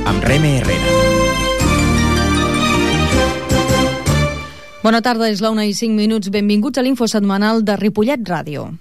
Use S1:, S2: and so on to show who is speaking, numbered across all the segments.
S1: amb Reme Herrera.
S2: Bona tarda, és la 1:05. Benvinguts a l'Info Setmanal de Ripollet Ràdio.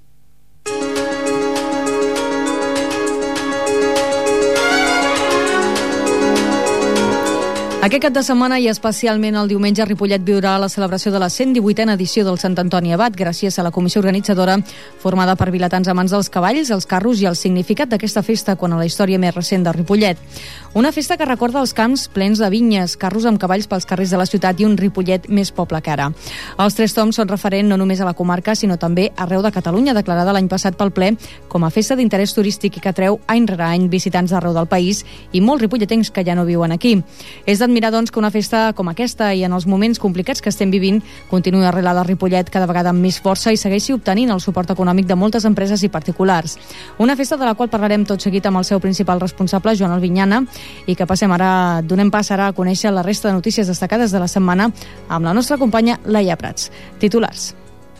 S2: Aquest cap de setmana i especialment el diumenge, Ripollet viurà la celebració de la 118a edició del Sant Antoni Abat gràcies a la comissió organitzadora formada per vilatans amants dels cavalls, els carros i el significat d'aquesta festa quant a la història més recent de Ripollet. Una festa que recorda els camps plens de vinyes, carros amb cavalls pels carrers de la ciutat i un Ripollet més poble que ara. Els Tres Tombs són referent no només a la comarca, sinó també arreu de Catalunya, declarada l'any passat pel ple com a festa d'interès turístic i que atreu any rere any visitants d'arreu del país i molts ripolletens que ja no viuen aquí. És d'admirar, doncs, que una festa com aquesta i en els moments complicats que estem vivint continuï arrelada a Ripollet cada vegada amb més força i segueixi obtenint el suport econòmic de moltes empreses i particulars. Una festa de la qual parlarem tot seguit amb el seu principal responsable, Joan Albinyana, i que donem pas ara a conèixer la resta de notícies destacades de la setmana amb la nostra companya Laia Prats. Titulars.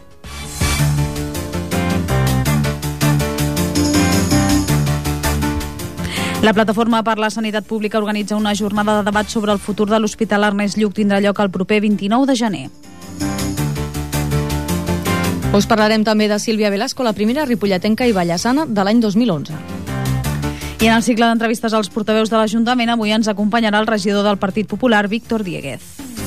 S3: La Plataforma per la Sanitat Pública organitza una jornada de debat sobre el futur de l'Hospital Ernest Lluch. Tindrà lloc el proper 29 de gener.
S2: Us parlarem també de Sílvia Velasco, la primera ripolletenca i ballassana de l'any 2011.
S3: I en el cicle d'entrevistes als portaveus de l'Ajuntament avui ens acompanyarà el regidor del Partit Popular, Víctor Dieguez.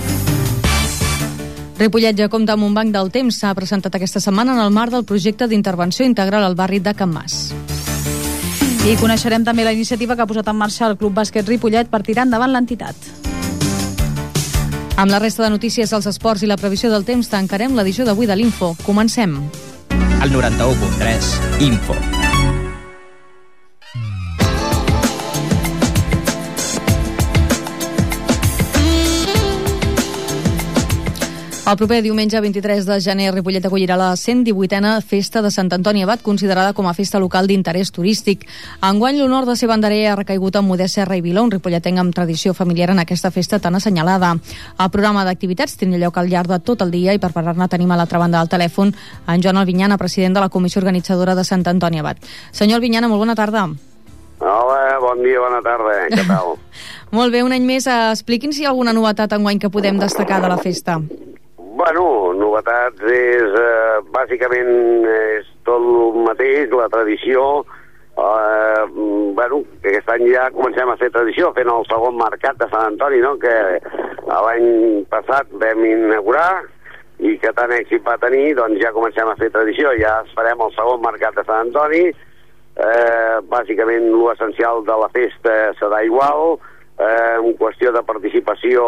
S2: Ripollet ja compta amb un banc del temps. S'ha presentat aquesta setmana en el marc del projecte d'intervenció integral al barri de Can Mas.
S3: I coneixerem també la iniciativa que ha posat en marxa el Club Bàsquet Ripollet per tirar endavant l'entitat.
S2: Amb la resta de notícies, els esports i la previsió del temps tancarem l'edició d'avui de l'Info. Comencem.
S1: El 91.3 Info.
S2: El proper diumenge 23 de gener, Ripollet acollirà la 118a Festa de Sant Antoni Abat, considerada com a festa local d'interès turístic. Enguany, l'honor de ser banderer ha recaigut en Modest Serra i Vilà, un ripolletenc amb tradició familiar en aquesta festa tan assenyalada. El programa d'activitats tindrà lloc al llarg de tot el dia i per parlar-ne tenim a l'altra banda del telèfon en Joan Albinyana, president de la comissió organitzadora de Sant Antoni Abat. Senyor Albinyana, molt bona tarda.
S4: Hola, bon dia, bona tarda. Què tal?
S2: Molt bé, un any més. Expliquin si hi ha alguna novetat enguany que podem destacar de la festa.
S4: Bueno, novetats és, bàsicament, és tot el mateix, la tradició. Bueno, aquest any ja comencem a fer tradició, fent el segon mercat de Sant Antoni, no?, que l'any passat vam inaugurar i que tant èxit va tenir, doncs ja comencem a fer tradició. Ja farem el segon mercat de Sant Antoni. Bàsicament, l'essencial de la festa serà igual. En qüestió de participació,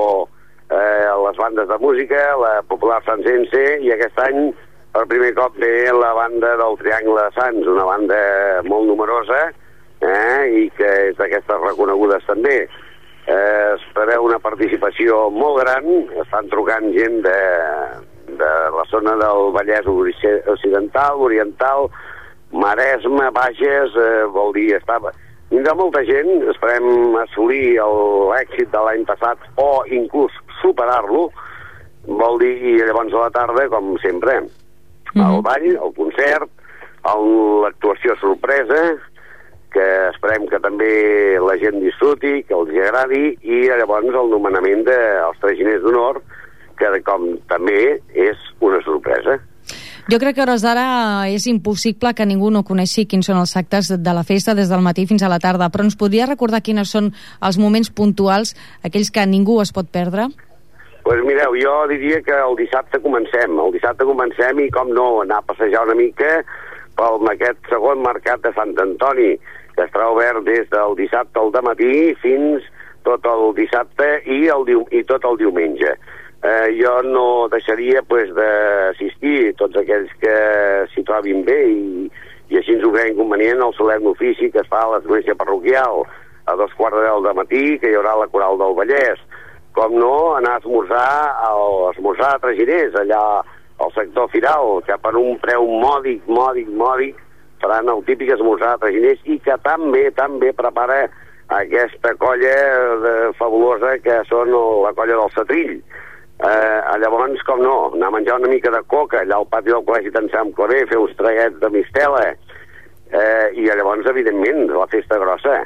S4: les bandes de música, la Popular Santsense, i aquest any per primer cop ve la banda del Triangle de Sants, una banda molt numerosa i que és d'aquestes reconegudes també. Es preveu una participació molt gran, estan trucant gent de la zona del Vallès Occidental, Oriental, Maresme, Bages, vol dir, vindrà molta gent. Esperem assolir l'èxit de l'any passat o inclús superar-lo, vol dir, i llavors a la tarda, com sempre, el ball, el concert, l'actuació sorpresa, que esperem que també la gent disfruti, que els agradi, i llavors el nomenament dels traginers d'honor, que com també és una sorpresa.
S2: Jo crec que a hores d'ara és impossible que ningú no coneixi quins són els actes de la festa des del matí fins a la tarda, però ens podria recordar quins són els moments puntuals, aquells que ningú es pot perdre?
S4: Doncs mireu, jo diria que el dissabte comencem i, com no, anar a passejar una mica per aquest segon mercat de Sant Antoni, que estarà obert des del dissabte al dematí fins tot el dissabte i tot el diumenge. Jo no deixaria d'assistir tots aquells que s'hi trobin bé i així ens ho creiem convenient al solemne ofici que es fa a l'església parroquial a 2:15 del matí, que hi haurà la Coral del Vallès. Com no, anar a esmorzar a Traginers, allà al sector Firal, que per un preu mòdic faran el típic esmorzar a Traginers, i que també prepara aquesta colla fabulosa que són la colla del Setrill. Llavors, com no, anar a menjar una mica de coca allà al pati del Col·legi d'Ensam Coré, fer uns traguets de mistela, i llavors, evidentment, la festa grossa.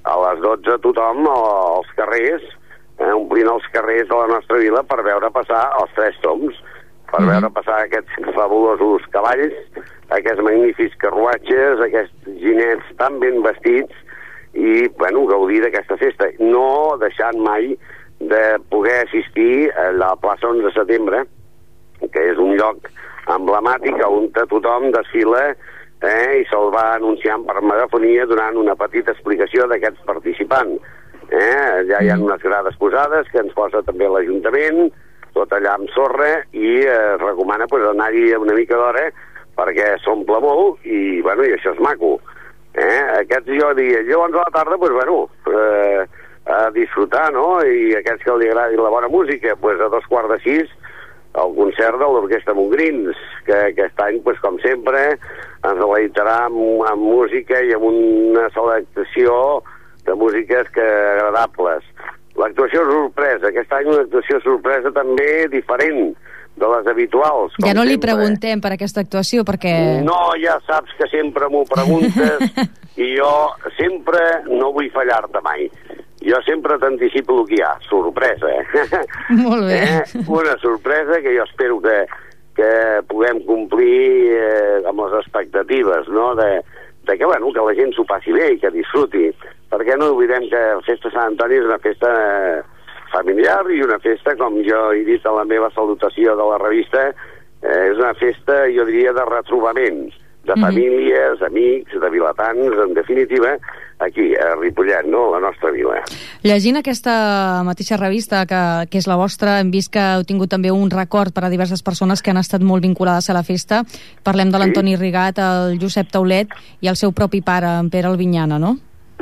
S4: a les 12 tothom als carrers, omplint els carrers de la nostra vila per veure passar els Tres Tombs, per veure passar aquests fabulosos cavalls, aquests magnífics carruatges, aquests ginets tan ben vestits, i, bueno, gaudir d'aquesta festa. No deixant mai de poder assistir a la plaça 11 de setembre, que és un lloc emblemàtic on tothom desfila i se'l va anunciant per megafonia donant una petita explicació d'aquests participants. Allà hi ha unes grades posades que ens posa també l'Ajuntament, tot allà amb sorra, i es recomana anar-hi una mica d'hora perquè s'omple molt i, bueno, i això és maco. Aquests jo diria, llavors a la tarda, doncs, bueno, a disfrutar, no? I aquests que li agradi la bona música, doncs a 5:15, el concert de l'Orquestra Montgrins, que aquest any, doncs, com sempre, ens deleitarà amb música i amb una selecció de músiques agradables. L'actuació sorpresa, aquest any una actuació sorpresa també diferent de les habituals.
S2: Ja no li preguntem per aquesta actuació, perquè...
S4: No, ja saps que sempre m'ho preguntes i jo sempre no vull fallar-te mai. Jo sempre t'anticipo el que hi ha, sorpresa.
S2: Molt bé.
S4: Una sorpresa que jo espero que puguem complir amb les expectatives, no?, de que, bueno, que la gent s'ho passi bé i que disfruti, perquè no oblidem que la festa Sant Antoni és una festa familiar i una festa, com jo he dit a la meva salutació de la revista, és una festa, jo diria, de retrobament, de famílies, amics, de vilatans, en definitiva, aquí, a Ripollet, no?, la nostra vila.
S2: Llegint aquesta mateixa revista, que és la vostra, hem vist que heu tingut també un record per a diverses persones que han estat molt vinculades a la festa. Parlem de l'Antoni Rigat, el Josep Taulet i el seu propi pare, en Pere Albinyana, no?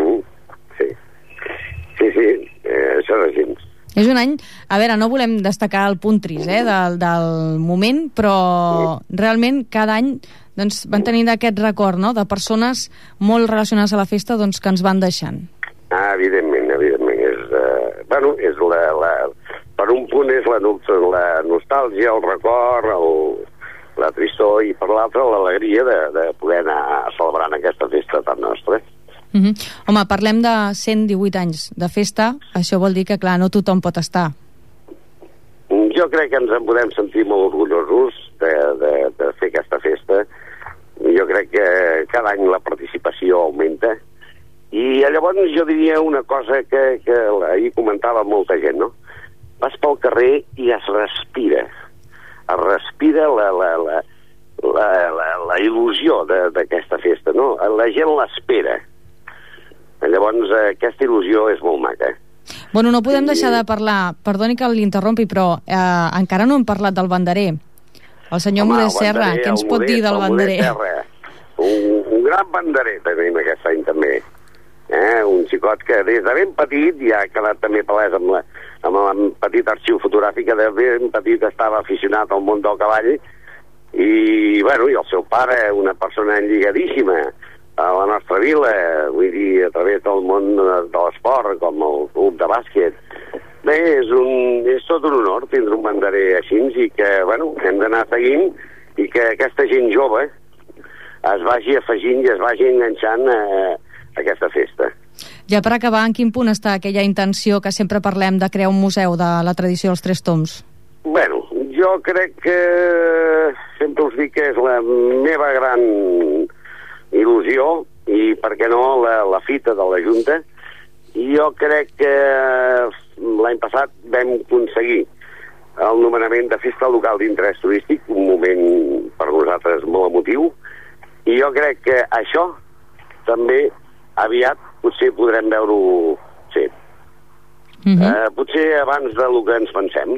S4: Sí, això és així.
S2: És un any... A veure, no volem destacar el punt trist del moment, però realment cada any doncs, van tenir aquest record, no?, de persones molt relacionades a la festa, doncs, que ens van deixant.
S4: Evidentment. És per un punt és la nostàlgia, el record, la tristor, i per l'altre l'alegria de poder anar celebrant aquesta festa tan nostra.
S2: Home, parlem de 118 anys de festa, això vol dir que, clar, no tothom pot estar.
S4: Jo crec que ens en podem sentir molt orgullosos de fer aquesta festa. Jo crec que cada any la participació augmenta. I llavors jo diria una cosa que ahir comentava molta gent, no? Vas pel carrer i es respira. Es respira la il·lusió d'aquesta festa, no? La gent l'espera. Llavors, aquesta il·lusió és molt maca.
S2: Bueno, no podem deixar de parlar, perdoni que l'interrompi, però encara no hem parlat del banderer. El senyor Modest Serra, què ens pot dir del banderer?
S4: Un gran banderer tenim aquest any també. Un xicot que des de ben petit ja ha quedat també palès amb el petit arxiu fotogràfic, que de ben petit estava aficionat al món del cavall, i el seu pare, una persona lligadíssima a la nostra vila, vull dir, a través del món de l'esport, com el club de bàsquet. Bé, és tot un honor tindre un banderer així, i que, hem d'anar seguint, i que aquesta gent jove es vagi afegint i es vagi enganxant a aquesta festa.
S2: Ja per acabar, en quin punt està aquella intenció que sempre parlem de crear un museu de la tradició dels Tres Tombs?
S4: Jo crec que sempre us dic que és la meva gran il·lusió, i per què no la fita de la Junta. Jo crec que l'any passat vam aconseguir el nomenament de festa local d'interès turístic, un moment per nosaltres molt emotiu, i jo crec que això també aviat potser podrem veure-ho, sí. Potser abans del que ens pensem.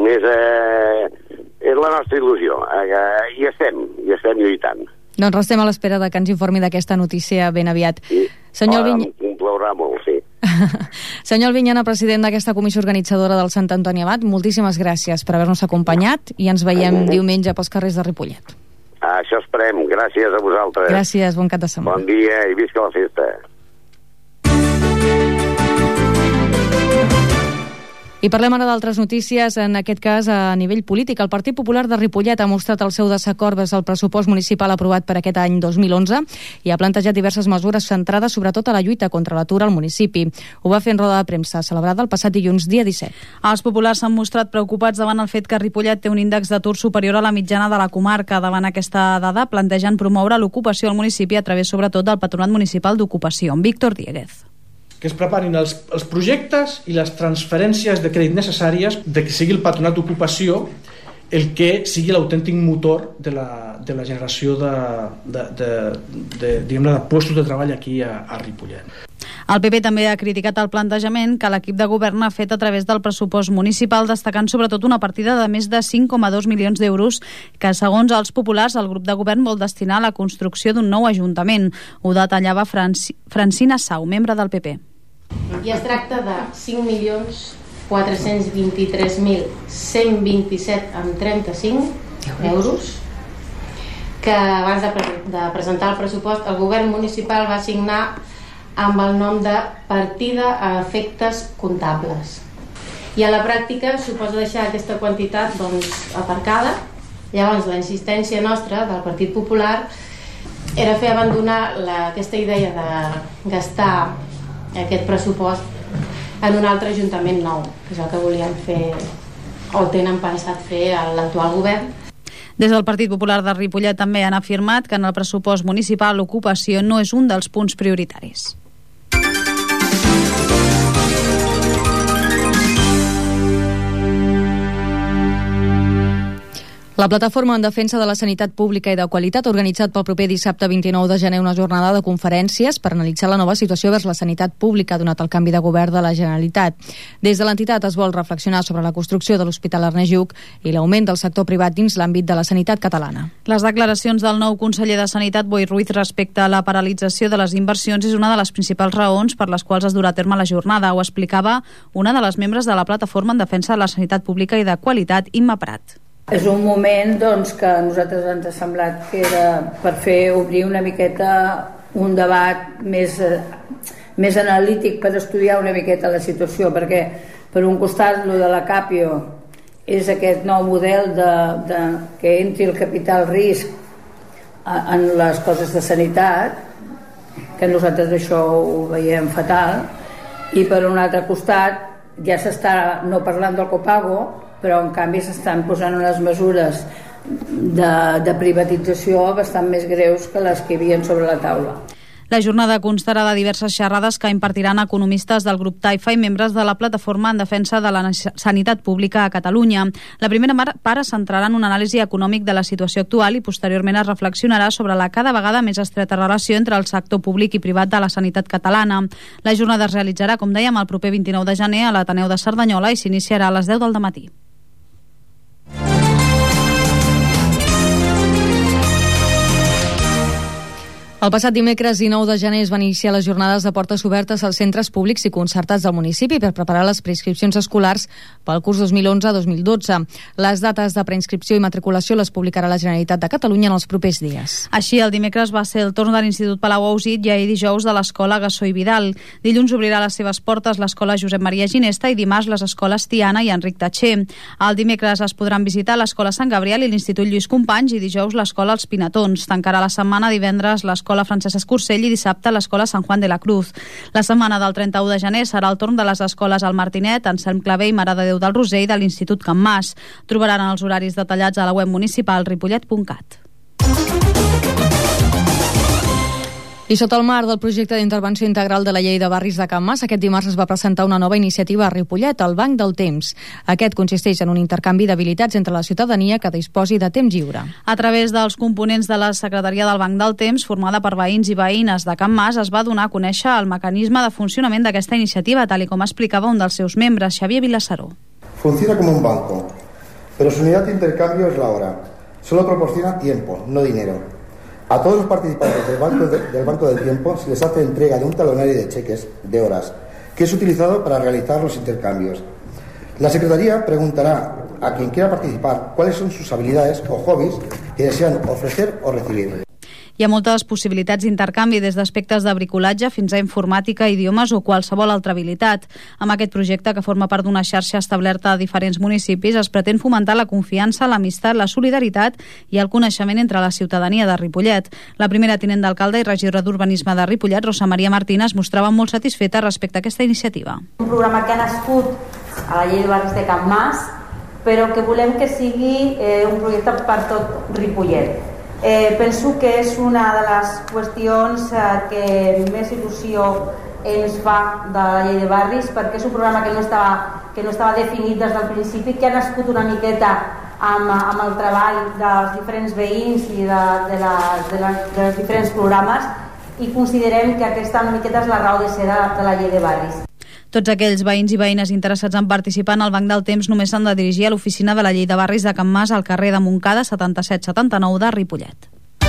S4: És la nostra il·lusió. Hi estem lluitant.
S2: Doncs restem a l'espera de que ens informi d'aquesta notícia ben aviat.
S4: Sí. Em complaurà molt, sí.
S2: Senyor Albinyana, president d'aquesta comissió organitzadora del Sant Antoni Abat, moltíssimes gràcies per haver-nos acompanyat i ens veiem diumenge pels carrers de Ripollet.
S4: Això esperem. Gràcies a vosaltres.
S2: Gràcies, bon cap de setmana.
S4: Bon dia i visca la festa.
S2: I parlem ara d'altres notícies, en aquest cas a nivell polític. El Partit Popular de Ripollet ha mostrat el seu desacord vers el pressupost municipal aprovat per aquest any 2011 i ha plantejat diverses mesures centrades sobretot a la lluita contra l'atur al municipi. Ho va fer en roda de premsa celebrada el passat dilluns, dia 17.
S3: Els populars s'han mostrat preocupats davant el fet que Ripollet té un índex d'atur superior a la mitjana de la comarca. Davant aquesta dada, plantegen promoure l'ocupació al municipi a través sobretot del Patronat Municipal d'Ocupació. Víctor Dieguez.
S5: Que es preparin els projectes i les transferències de crèdit necessàries de que sigui el Patronat d'Ocupació el que sigui l'autèntic motor de la generació de puestos de treball aquí a Ripollet.
S3: El PP també ha criticat el plantejament que l'equip de govern ha fet a través del pressupost municipal, destacant sobretot una partida de més de 5,2 milions d'euros que, segons els populars, el grup de govern vol destinar a la construcció d'un nou ajuntament. Ho detallava Francina Sau, membre del PP.
S6: I es tracta de 5.423.127,35 euros que abans de presentar el pressupost el govern municipal va assignar amb el nom de partida a efectes comptables. I a la pràctica suposa deixar aquesta quantitat aparcada. Llavors la insistència nostra del Partit Popular era fer abandonar aquesta idea de gastar aquest pressupost en un altre ajuntament nou, que és el que volien fer o tenen pensat fer l'actual govern.
S3: Des del Partit Popular de Ripollet també han afirmat que en el pressupost municipal l'ocupació no és un dels punts prioritaris.
S2: La Plataforma en Defensa de la Sanitat Pública i de Qualitat ha organitzat pel proper dissabte 29 de gener una jornada de conferències per analitzar la nova situació vers la sanitat pública donat el canvi de govern de la Generalitat. Des de l'entitat es vol reflexionar sobre la construcció de l'Hospital Ernest Lluch i l'augment del sector privat dins l'àmbit de la sanitat catalana.
S3: Les declaracions del nou conseller de Sanitat, Boi Ruiz, respecte a la paralització de les inversions és una de les principals raons per les quals es durà a terme la jornada. Ho explicava una de les membres de la Plataforma en Defensa de la Sanitat Pública i de Qualitat, Imma Prat.
S7: És un moment que a nosaltres ens ha semblat que era per obrir una miqueta un debat més analític per estudiar una miqueta la situació, perquè per un costat lo de la Capio és aquest nou model que entri el capital risc en les coses de sanitat, que nosaltres això ho veiem fatal, i per un altre costat ja s'està no parlant del copago, però en canvi s'estan posant unes mesures de privatització bastant més greus que les que hi havia sobre la taula.
S3: La jornada constarà de diverses xerrades que impartiran economistes del grup Taifa i membres de la Plataforma en Defensa de la Sanitat Pública a Catalunya. La primera part es centrarà en un anàlisi econòmic de la situació actual i posteriorment es reflexionarà sobre la cada vegada més estreta relació entre el sector públic i privat de la sanitat catalana. La jornada es realitzarà, com dèiem, el proper 29 de gener a l'Ateneu de Cerdanyola i s'iniciarà a les 10 del dematí.
S2: El passat dimecres 19 de gener es van iniciar les jornades de portes obertes als centres públics i concertats del municipi per preparar les preinscripcions escolars pel curs 2011-2012. Les dates de preinscripció i matriculació les publicarà la Generalitat de Catalunya en els propers dies.
S3: Així, el dimecres va ser el torn de l'Institut Palau Ausit i ahir dijous de l'Escola Gassó i Vidal. Dilluns obrirà les seves portes l'Escola Josep Maria Ginesta i dimarts les escoles Tiana i Enric Tatxer. El dimecres es podran visitar l'Escola Sant Gabriel i l'Institut Lluís Companys i dijous l'Escola Els Pinatons. Tancarà la setmana divendres l'Escola Francesc Escursell i dissabte l'Escola Sant Juan de la Cruz. La setmana del 31 de gener serà el torn de les escoles El Martinet, Anselm Clavé i Mare de Déu del Roser i de l'Institut Can Mas. Trobaran els horaris detallats a la web municipal ripollet.cat.
S2: I sota el marc del projecte d'intervenció integral de la llei de barris de Can Mas, aquest dimarts es va presentar una nova iniciativa a Ripollet, el Banc del Temps. Aquest consisteix en un intercanvi d'habilitats entre la ciutadania que disposi de temps lliure.
S3: A través dels components de la Secretaria del Banc del Temps, formada per veïns i veïnes de Can Mas, es va donar a conèixer el mecanisme de funcionament d'aquesta iniciativa, tal com explicava un dels seus membres, Xavier Vilassaró.
S8: Funciona como un banco, pero su unidad de intercambio es la hora. Solo proporciona tiempo, no dinero. A todos los participantes del Banco del Tiempo se les hace entrega de un talonario de cheques de horas, que es utilizado para realizar los intercambios. La Secretaría preguntará a quien quiera participar cuáles son sus habilidades o hobbies que desean ofrecer o recibir.
S3: Hi ha moltes possibilitats d'intercanvi, des d'aspectes de bricolatge fins a informàtica, idiomes o qualsevol altra habilitat. Amb aquest projecte, que forma part d'una xarxa establerta a diferents municipis, es pretén fomentar la confiança, l'amistat, la solidaritat i el coneixement entre la ciutadania de Ripollet. La primera tinent d'alcalde i regidora d'Urbanisme de Ripollet, Rosa Maria Martín, es mostrava molt satisfeta respecte a aquesta iniciativa.
S9: Un programa que ha nascut a la llei de barris de Can Mas, però que volem que sigui un projecte per tot Ripollet. Penso que és una de les qüestions que més il·lusió ens fa de la llei de barris, perquè és un programa que no estava definit des del principi, que ha nascut una miqueta amb el treball dels diferents veïns i dels diferents programes, i considerem que aquesta una miqueta és la raó de ser de la llei de barris.
S3: Tots aquells veïns i veïnes interessats en participar en el Banc del Temps només s'han de dirigir a l'oficina de la Llei de Barris de Can Mas al carrer de Montcada 7779 de Ripollet.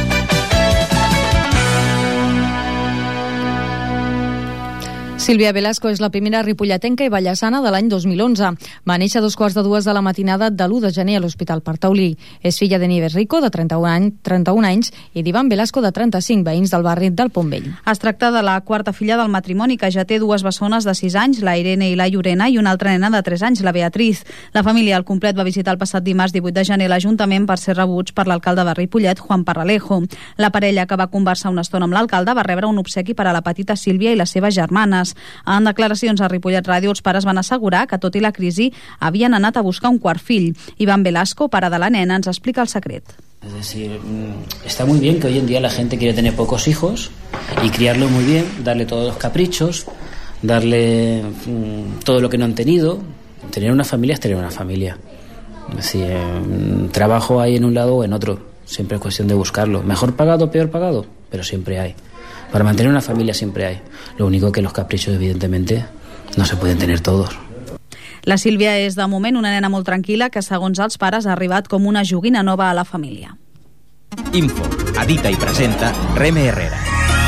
S2: Sílvia Velasco és la primera ripolletenca i ballassana de l'any 2011. Va néixer a 2:15 de la matinada de l'1 de gener a l'Hospital Partaulí. És filla de Nieves Rico, de 31 anys, i d'Ivan Velasco, de 35, veïns del barri del Pont Vell.
S3: Es tracta de la quarta filla del matrimoni, que ja té dues bessones de 6 anys, la Irene i la Llorena, i una altra nena de 3 anys, la Beatriz. La família al complet va visitar el passat dimarts 18 de gener l'Ajuntament per ser rebuts per l'alcalde de Ripollet, Juan Parralejo. La parella, que va conversar una estona amb l'alcalde, va rebre un obsequi per a la petita Sílvia i les seves germanes. En declaracions a Ripollet Ràdio, els pares van assegurar que, tot i la crisi, havien anat a buscar un quart fill. Iván Velasco, pare de la nena, ens explica el secret.
S10: Es decir, está muy bien que hoy en día la gente quiere tener pocos hijos y criarlos muy bien, darle todos los caprichos, darle todo lo que no han tenido. Tener una familia es tener una familia. Es decir, trabajo hay en un lado o en otro. Siempre es cuestión de buscarlo. Mejor pagado, peor pagado, pero siempre hay. Para mantener una familia siempre hay. Lo único que los caprichos, evidentemente, no se pueden tener todos.
S3: La Sílvia és, de moment, una nena molt tranquil·la que, segons els pares, ha arribat com una joguina nova a la família.
S1: Info, edita i presenta Reme Herrera.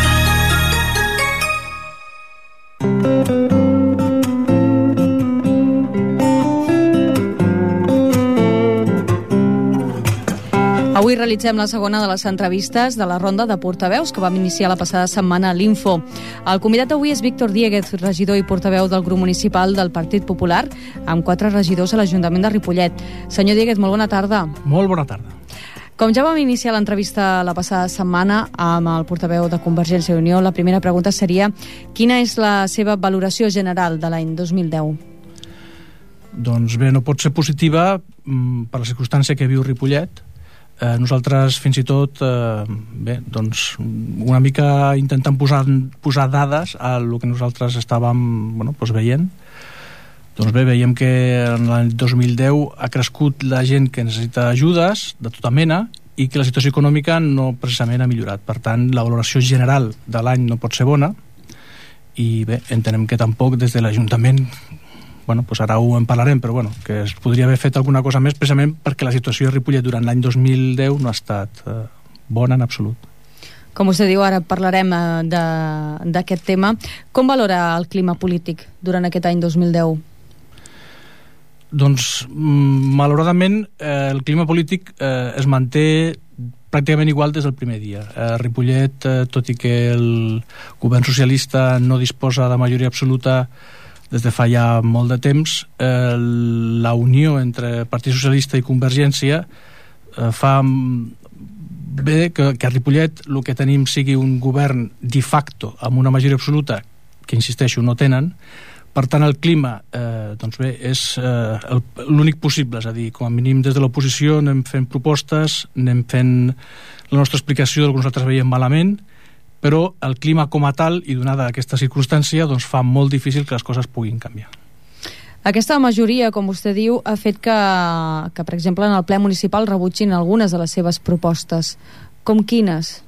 S2: Avui realitzem la segona de les entrevistes de la ronda de portaveus que vam iniciar la passada setmana a l'Info. El convidat avui és Víctor Diéguez, regidor i portaveu del grup municipal del Partit Popular, amb 4 regidors a l'Ajuntament de Ripollet. Senyor Diéguez, molt bona tarda.
S11: Molt bona tarda.
S2: Com ja vam iniciar l'entrevista la passada setmana amb el portaveu de Convergència i Unió, la primera pregunta seria: quina és la seva valoració general de l'any 2010?
S11: Doncs bé, no pot ser positiva per la circumstància que viu Ripollet. Nosaltres fins i tot doncs una mica intentant posar dades a lo que nosaltres estàvem veient. Doncs bé, veiem que en l'any 2010 ha crescut la gent que necessita ajudes de tota mena i que la situació econòmica no precisament ha millorat. Per tant, la valoració general de l'any no pot ser bona i bé, entenem que tampoc des de l'Ajuntament, ara ho en parlarem, però que es podria haver fet alguna cosa més precisament perquè la situació de Ripollet durant l'any 2010 no ha estat bona en absolut.
S2: Com vostè diu, ara parlarem d'aquest tema. Com valora el clima polític durant aquest any 2010?
S11: Doncs, malauradament, el clima polític es manté pràcticament igual des del primer dia. Ripollet, tot i que el govern socialista no disposa de majoria absoluta des de fa ja molt de temps, la unió entre Partit Socialista i Convergència fa bé que a Ripollet el que tenim sigui un govern de facto amb una majoria absoluta, que insisteixo, no tenen. Per tant, el clima és l'únic possible, és a dir, com a mínim des de l'oposició anem fent propostes, anem fent la nostra explicació del que nosaltres veiem malament, però el clima com a tal, i donada aquesta circumstància, fa molt difícil que les coses puguin canviar.
S2: Aquesta majoria, com vostè diu, ha fet que, per exemple, en el ple municipal rebutgin algunes de les seves propostes. Com quines?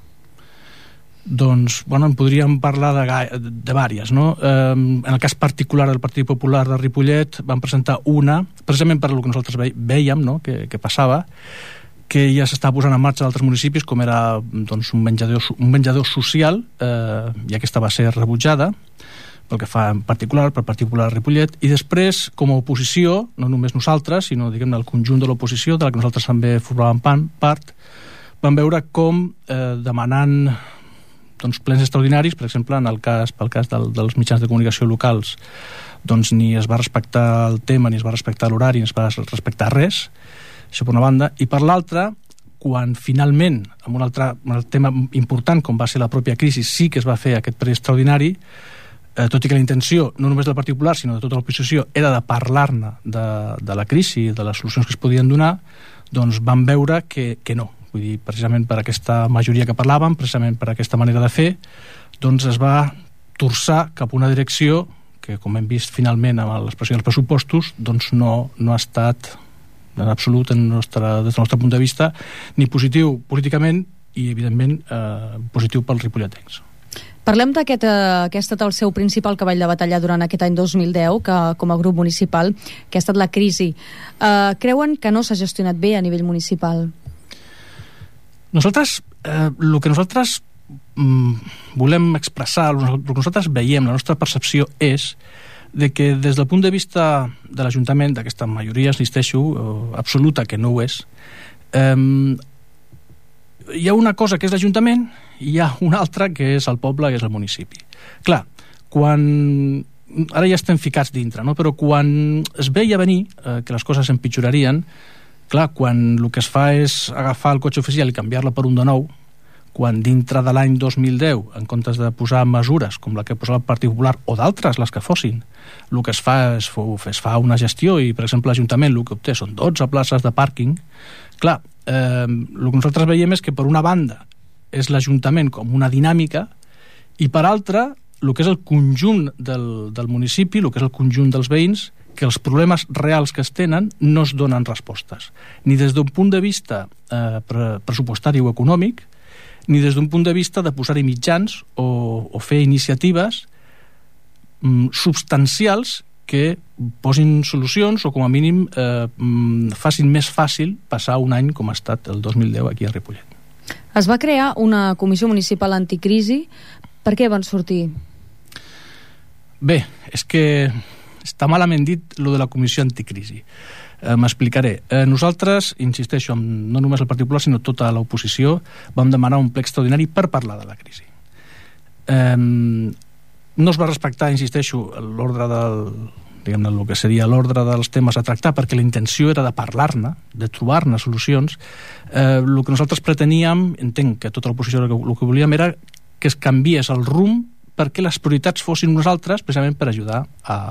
S11: Doncs, en podríem parlar de vàries, no? En el cas particular del Partit Popular de Ripollet van presentar una, precisament per el que nosaltres veiem, no?, que passava, que ja s'està posant en marxa d'altres municipis, com era un menjador social, i aquesta va ser rebutjada pel que fa en particular pel Partit Popular de Ripollet, i després, com a oposició, no només nosaltres, sinó, diguem-ne, el conjunt de l'oposició, de la que nosaltres també formàvem part, vam veure com demanant plens extraordinaris, per exemple, pel cas dels mitjans de comunicació locals, doncs ni es va respectar el tema, ni es va respectar l'horari, ni es va respectar res, això per una banda, i per l'altra, quan finalment, amb un tema important com va ser la pròpia crisi, sí que es va fer aquest ple extraordinari, tot i que la intenció, no només del Partit Popular, sinó de tota l'oposició, era de parlar-ne de la crisi, de les solucions que es podien donar, doncs vam veure que no. Vull dir, precisament per aquesta majoria que parlàvem, precisament per aquesta manera de fer, doncs es va torçar cap a una direcció que, com hem vist finalment amb l'expressió dels pressupostos, doncs no ha estat en absolut, des del nostre punt de vista, ni positiu políticament i, evidentment, positiu pels ripolletens.
S2: Parlem que ha estat el seu principal cavall de batalla durant aquest any 2010, que com a grup municipal, que ha estat la crisi. Creuen que no s'ha gestionat bé a nivell municipal?
S11: Nosaltres, el que nosaltres volem expressar, el que nosaltres veiem, la nostra percepció és de que des del punt de vista de l'Ajuntament, d'aquesta majoria, insisteixo, absoluta, que no ho és, hi ha una cosa que és l'Ajuntament i hi ha una altra que és el poble, que és el municipi. Clar, ara ja estem ficats dintre, no? Però quan es veia venir que les coses empitjorarien, clar, quan el que es fa és agafar el cotxe oficial i canviar-la per un de nou, quan dintre de l'any 2010, en comptes de posar mesures com la que posava el Partit Popular o d'altres, les que fossin, el que es fa es fa una gestió i, per exemple, l'Ajuntament el que obté són 12 places de pàrquing. Clar, el que nosaltres veiem és que per una banda és l'Ajuntament com una dinàmica i per altra el que és el conjunt del municipi, el que és el conjunt dels veïns, que els problemes reals que es tenen no es donen respostes, ni des d'un punt de vista pressupostari o econòmic, ni des d'un punt de vista de posar-hi mitjans o fer iniciatives substancials que posin solucions o com a mínim facin més fàcil passar un any com ha estat el 2010 aquí a Ripollet.
S2: Es va crear una comissió municipal anticrisi. Per què van sortir?
S11: Bé, és que està malament dit lo de la comissió anticrisi. M'explicaré. Nosaltres, insisteixo, no només el Partit Popular, sinó tota l'oposició, vam demanar un ple extraordinari per parlar de la crisi. No es va respectar, insisteixo, l'ordre diguem-ne, el que seria l'ordre dels temes a tractar, perquè la intenció era de parlar-ne, de trobar-ne solucions. El que nosaltres preteníem, entenc que tota l'oposició el que volíem era que es canviés el rumb perquè les prioritats fossin unes altres, precisament per ajudar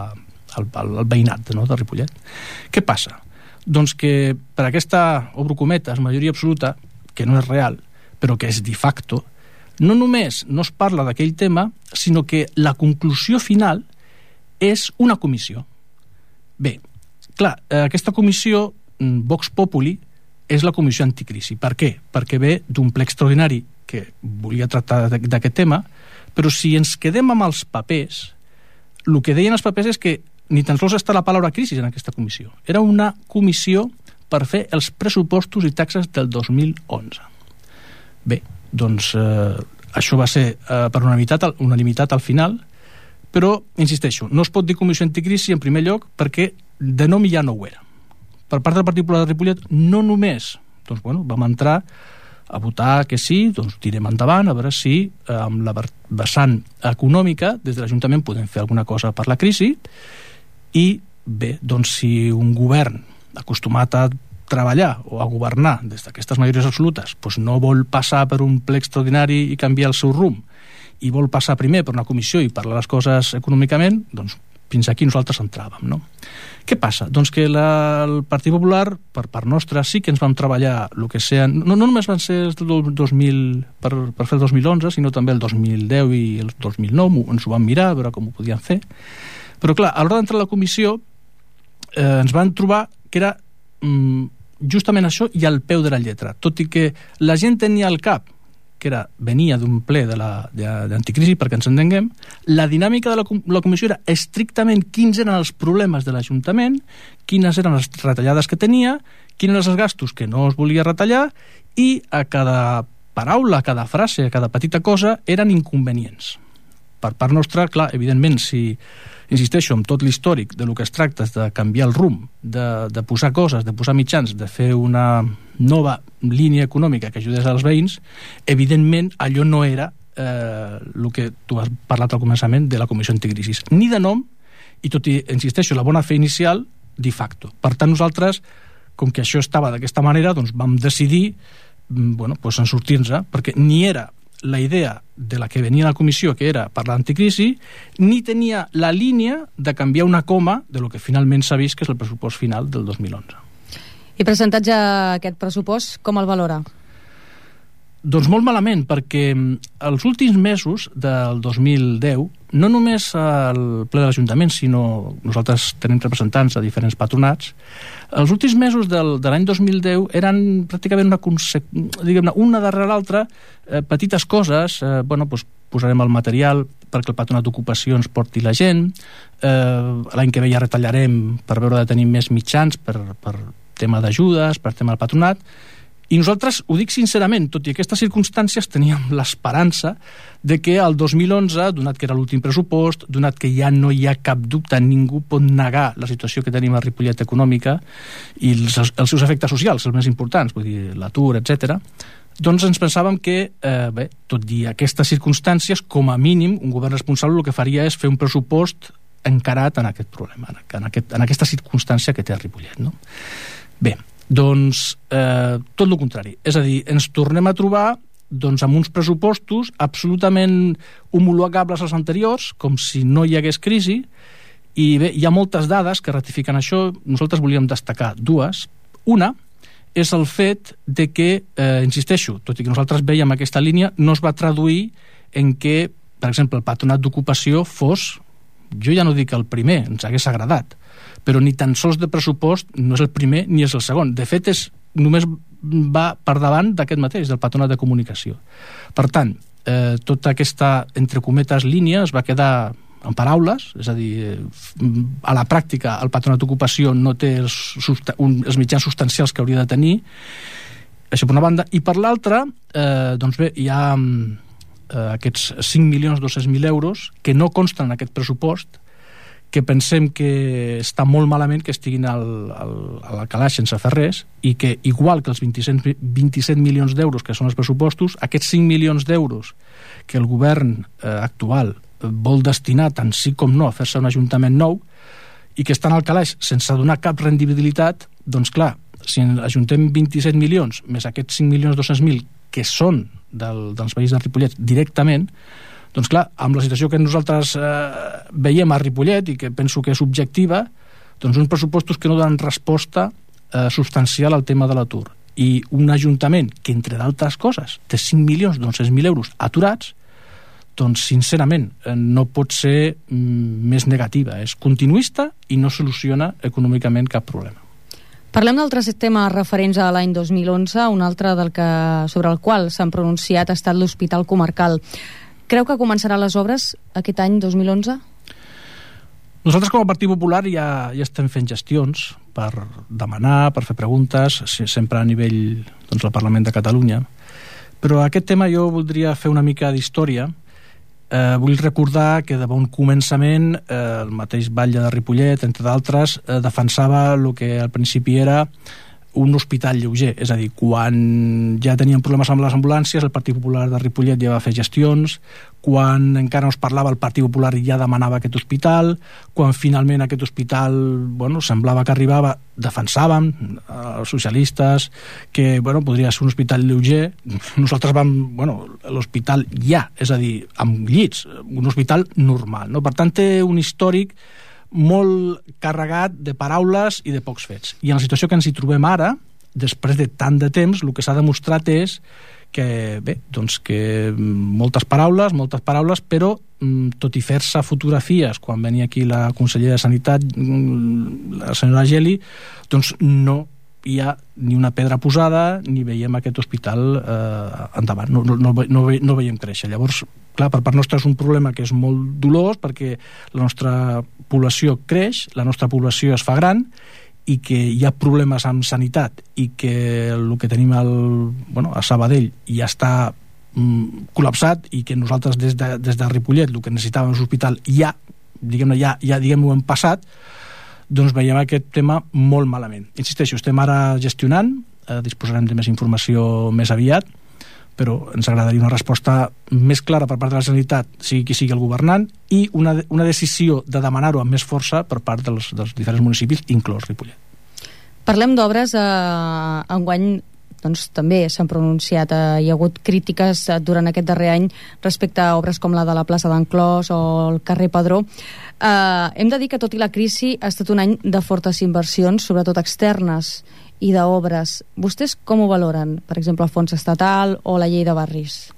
S11: al veïnat, no?, de Ripollet. Què passa? Doncs que per aquesta, obro cometes, majoria absoluta, que no és real, però que és de facto, no només no es parla d'aquell tema, sinó que la conclusió final és una comissió. Bé, clar, aquesta comissió, Vox Populi, és la comissió anticrisi. Per què? Perquè ve d'un ple extraordinari que volia tractar d'aquest tema, però si ens quedem amb els papers, el que deien els papers és que ni tan sols està la paraula crisi en aquesta comissió. Era una comissió per fer els pressupostos i taxes del 2011. Bé, doncs això va ser per unanimitat al final, però, insisteixo, no es pot dir comissió anticrisi en primer lloc perquè de nom ja no ho era. Per part del Partit Popular de Ripollet no només vam entrar a votar que sí, doncs tirem endavant, a veure si amb la vessant econòmica des de l'Ajuntament podem fer alguna cosa per la crisi. I bé, doncs si un govern acostumat a treballar o a governar des d'aquestes majories absolutes no vol passar per un ple extraordinari i canviar el seu rumb i vol passar primer per una comissió i parlar les coses econòmicament, doncs fins aquí nosaltres entràvem, no? Què passa? Doncs que el Partit Popular, per part nostra, sí que ens vam treballar el que sean... No només van ser el 2000 per fer el 2011, sinó també el 2010 i el 2009, ens ho vam mirar, a veure com ho podíem fer. Però clar, a l'hora d'entrar a la comissió ens van trobar que era justament això i al peu de la lletra, tot i que la gent tenia al cap que venia d'un ple d'anticrisi, perquè ens entenguem, la dinàmica de la comissió era estrictament quins eren els problemes de l'Ajuntament, quines eren les retallades que tenia, quins eren els gastos que no es volia retallar, i a cada paraula, a cada frase, a cada petita cosa, eren inconvenients. per part nostra, clar, evidentment, si insisteixo, amb tot l'històric de lo que es tracta és de canviar el rumb, de posar coses, de posar mitjans, de fer una nova línia econòmica que ajudés als veïns, evidentment allò no era el que tu has parlat al començament de la comissió anticrisis, ni de nom, i tot i, insisteixo, la bona fe inicial, de facto. Per tant, nosaltres, com que això estava d'aquesta manera, doncs vam decidir en sortir-nos, perquè ni era la idea de la que venia a la comissió, que era parlar d'anticrisi, ni tenia la línia de canviar una coma de lo que finalment s'ha vist, que és el pressupost final del 2011.
S2: I presentat ja aquest pressupost, com el valora?
S11: Doncs molt malament, perquè els últims mesos del 2010, no només al ple de l'Ajuntament, sinó nosaltres tenim representants a diferents patronats, els últims mesos de l'any 2010 eren pràcticament una darrere l'altra, petites coses, posarem el material perquè el patronat d'ocupació ens porti la gent, l'any que ve ja retallarem per veure de tenir més mitjans per tema d'ajudes, per tema del patronat. I nosaltres, ho dic sincerament, tot i aquestes circumstàncies, teníem l'esperança de que el 2011, donat que era l'últim pressupost, donat que ja no hi ha cap dubte, ningú pot negar la situació que tenim a Ripollet econòmica i els seus efectes socials, els més importants, vull dir, l'atur, etc. Doncs ens pensàvem que, tot i aquestes circumstàncies, com a mínim, un govern responsable el que faria és fer un pressupost encarat en aquest problema, en aquesta circumstància que té Ripollet, no? Bé, doncs tot el contrari, és a dir, ens tornem a trobar amb uns pressupostos absolutament homologables als anteriors, com si no hi hagués crisi, i bé, hi ha moltes dades que ratifiquen això. Nosaltres volíem destacar dues. Una és el fet de que, insisteixo, tot i que nosaltres veiem aquesta línia, no es va traduir en que, per exemple, el patronat d'ocupació fos, jo ja no dic el primer, ens hagués agradat, però ni tan sols de pressupost no és el primer ni és el segon. De fet, només va per davant d'aquest mateix, del patronat de comunicació. Per tant, tota aquesta, entre cometes, línia es va quedar en paraules, és a dir, a la pràctica el patronat d'ocupació no té els mitjans substancials que hauria de tenir, això per una banda, i per l'altra, doncs bé, hi ha aquests 5.200.000 euros que no consten en aquest pressupost, que pensem que està molt malament que estiguin a la calaix sense fer res, i que, igual que els 27 milions d'euros que són els pressupostos, aquests 5 milions d'euros que el govern actual vol destinar tant sí com no a fer-se un ajuntament nou i que estan al calaix sense donar cap rendibilitat, doncs clar, si ajuntem 27 milions més aquests 5.200.000 que són dels veïns de Ripollet directament, doncs clar, amb la situació que nosaltres veiem a Ripollet i que penso que és objectiva, doncs uns pressupostos que no donen resposta substancial al tema de l'atur. I un ajuntament que, entre d'altres coses, té 5.200.000 euros aturats, doncs sincerament no pot ser més negativa. És continuista i no soluciona econòmicament cap problema.
S2: Parlem d'altres temes referents a l'any 2011, un altre sobre el qual s'han pronunciat ha estat l'Hospital Comarcal. Creu que començarà les obres aquest any 2011?
S11: Nosaltres com a Partit Popular ja estem fent gestions per demanar, per fer preguntes, sempre a nivell del Parlament de Catalunya. Però aquest tema jo voldria fer una mica d'història. Vull recordar que de bon començament el mateix batlle de Ripollet, entre d'altres, defensava el que al principi era un hospital lleuger, és a dir, quan ja tenien problemes amb les ambulàncies, el Partit Popular de Ripollet ja va fer gestions, quan encara no es parlava, el Partit Popular ja demanava aquest hospital, quan finalment aquest hospital, semblava que arribava, defensàvem, els socialistes, que, podria ser un hospital lleuger. Nosaltres vam, l'hospital ja, és a dir, amb llits, un hospital normal, no? Per tant, té un històric molt carregat de paraules i de pocs fets. I en la situació que ens hi trobem ara, després de tant de temps, el que s'ha demostrat és que, que moltes paraules, però tot i fer-se fotografies quan venia aquí la consellera de Sanitat, la senyora Geli, doncs no hi ha ni una pedra posada ni veiem aquest hospital endavant, no veiem créixer. Llavors, clar, per part nostra és un problema que és molt dolós perquè la nostra població creix, la nostra població es fa gran i que hi ha problemes amb sanitat i que el que tenim a Sabadell ja està col·lapsat i que nosaltres des de Ripollet el que necessitàvem és l'hospital ja diguem-ho hem passat, doncs veiem aquest tema molt malament. Insisteixo, estem ara gestionant, disposarem de més informació més aviat, però ens agradaria una resposta més clara per part de la Generalitat, sigui qui sigui el governant, i una decisió de demanar-ho amb més força per part dels diferents municipis, inclòs Ripollet.
S2: Parlem d'obres. Enguany doncs també s'han pronunciat, hi ha hagut crítiques durant aquest darrer any respecte a obres com la de la plaça d'en Clos o el carrer Padró. Hem de dir que tot i la crisi ha estat un any de fortes inversions, sobretot externes, i d'obres. Vostès com ho valoren? Per exemple, el fons estatal o la llei de barris?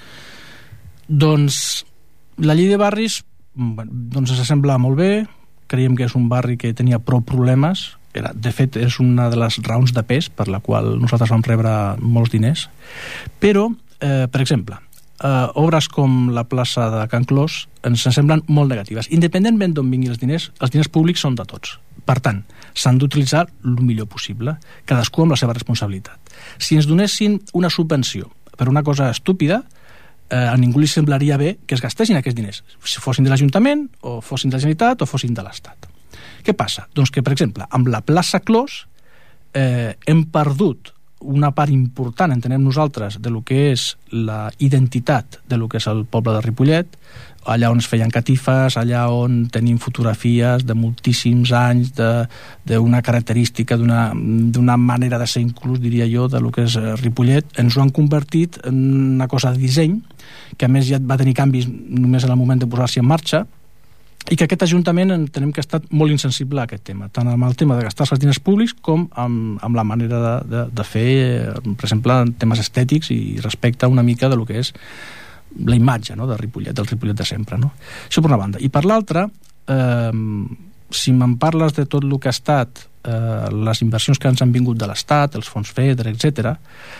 S11: Doncs la llei de barris doncs ens sembla molt bé, creiem que és un barri que tenia prou problemes. De fet, és una de les raons de pes per la qual nosaltres vam rebre molts diners. Però, per exemple, obres com la plaça de Can Clos ens semblen molt negatives. Independentment d'on vinguin els diners públics són de tots. Per tant, s'han d'utilitzar el millor possible, cadascú amb la seva responsabilitat. Si ens donessin una subvenció per una cosa estúpida, a ningú li semblaria bé que es gastessin aquests diners, si fossin de l'Ajuntament, o fossin de la Generalitat, o fossin de l'Estat. Què passa? Doncs que, per exemple, amb la plaça Clos hem perdut una part important, entenem nosaltres, de lo que és la identitat de lo que és el poble de Ripollet, allà on es feien catifes, allà on tenim fotografies de moltíssims anys, d'una característica, d'una manera de ser inclús, diria jo, de lo que és Ripollet. Ens ho han convertit en una cosa de disseny, que a més ja va tenir canvis només en el moment de posar-s'hi en marxa, i que aquest Ajuntament entenem que ha estat molt insensible a aquest tema, tant amb el tema de gastar-se els diners públics com amb la manera de fer, per exemple, en temes estètics i respecte una mica de lo que és la imatge, no?, de Ripollet, del Ripollet de sempre, no? Això per una banda. I per l'altra, si me'n parles de tot el que ha estat les inversions que ens han vingut de l'Estat, els fons FEDER, etc.,